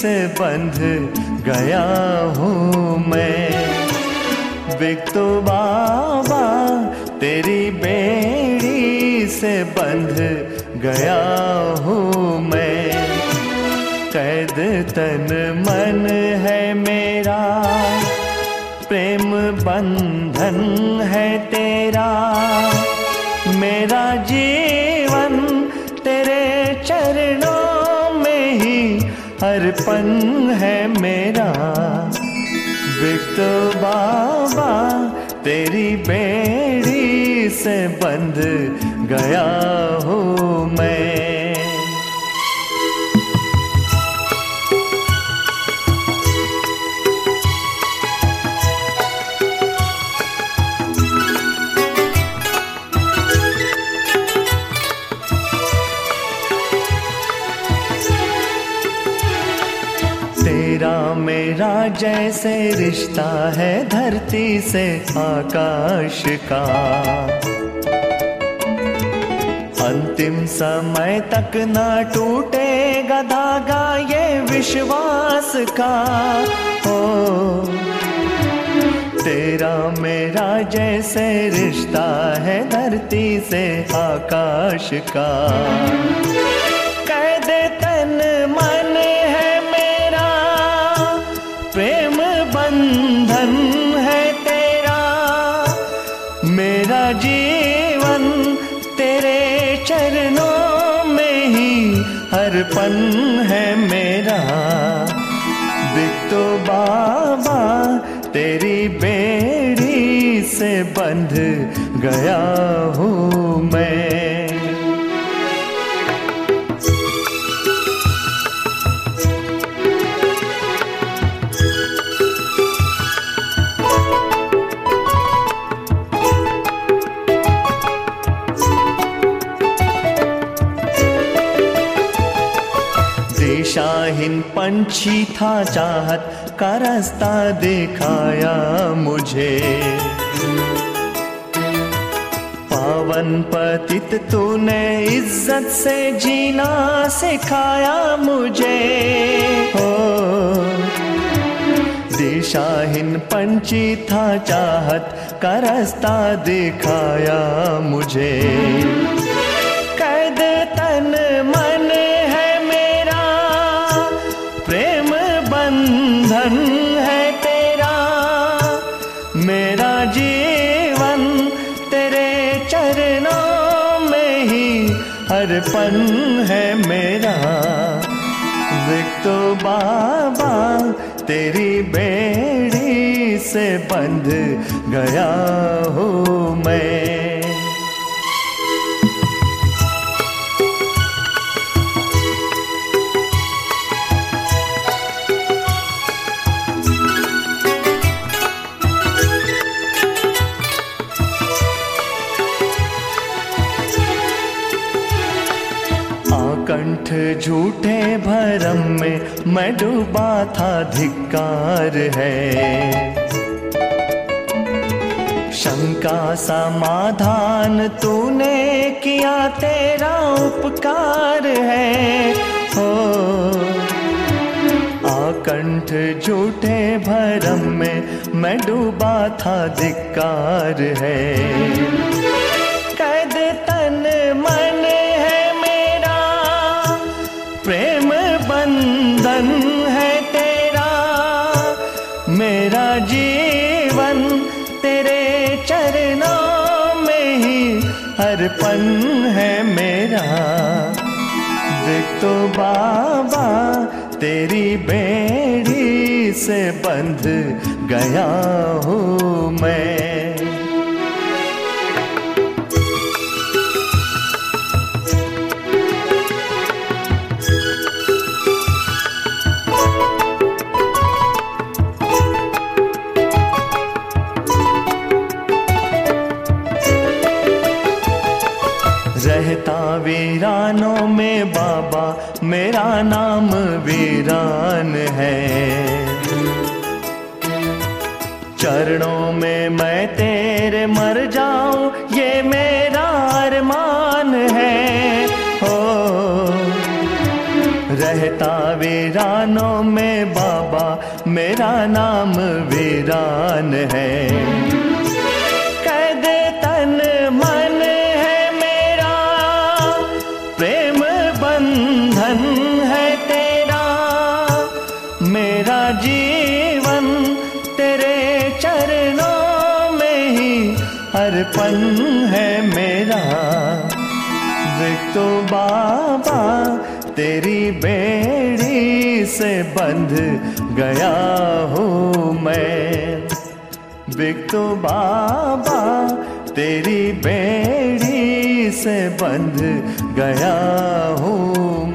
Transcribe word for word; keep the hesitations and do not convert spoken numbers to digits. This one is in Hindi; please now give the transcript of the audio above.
से बंध गया हूँ मैं। बिट्टू बाबा तेरी बेड़ी से बंध गया हूँ मैं। कैद तन मन है मेरा, प्रेम बंधन है तेरा। मेरा जीवन तेरे चरणों में ही अर्पण है मेरा। बिट्टू बाबा तेरी बेड़ी से बंध गया हूँ मैं। तेरा मेरा जैसे रिश्ता है धरती से आकाश का, अंतिम समय तक ना टूटेगा धागा ये विश्वास का। ओ तेरा मेरा जैसे रिश्ता है धरती से आकाश का। कैद तन मन है मेरा, प्रेम बंधन है तेरा। मेरा जीवन तेरे चरणों में ही अर्पण है मेरा। बिट्टू बाबा तेरी बेड़ी से बंध गया हूँ मैं। दिशाहीन पंछी था चाहत का रास्ता दिखाया मुझे। पावन पतित तूने इज्जत से जीना सिखाया मुझे। हो दिशाहीन पंछी था चाहत का रास्ता दिखाया मुझे। कैद तन मन है मेरा, प्रेम बंधन है तेरा। मेरा जीवन तेरे चरणों में ही अर्पण है मेरा। बिट्टू बाबा तेरी बेड़ी से बंध गया हूँ मैं। कंठ झूठे भरम में मैं डूबा था, धिक्कार है। शंका समाधान तूने किया, तेरा उपकार है। हो आकंठ झूठे भरम में मैं डूबा था, धिक्कार है। कैद तन मन प्रेम बंधन है तेरा। मेरा जीवन तेरे चरणों में ही अर्पण है मेरा। बिट्टू बाबा तेरी बेड़ी से बंध गया हूँ मैं। रहता वीरानों में बाबा, मेरा नाम वीरान है। चरणों में मैं तेरे मर जाऊं, ये मेरा अरमान है। हो रहता वीरानों में बाबा मेरा नाम वीरान है। कैद तन मन है मेरा, प्रेम बंधन है तेरा, मेरा जीवन तेरे चरणों में ही अर्पण है मेरा। विक्तो बाबा तेरी बेड़ी से बंध गया हूँ मैं, विक्तो बाबा तेरी बेड़ी से बंध गया हूँ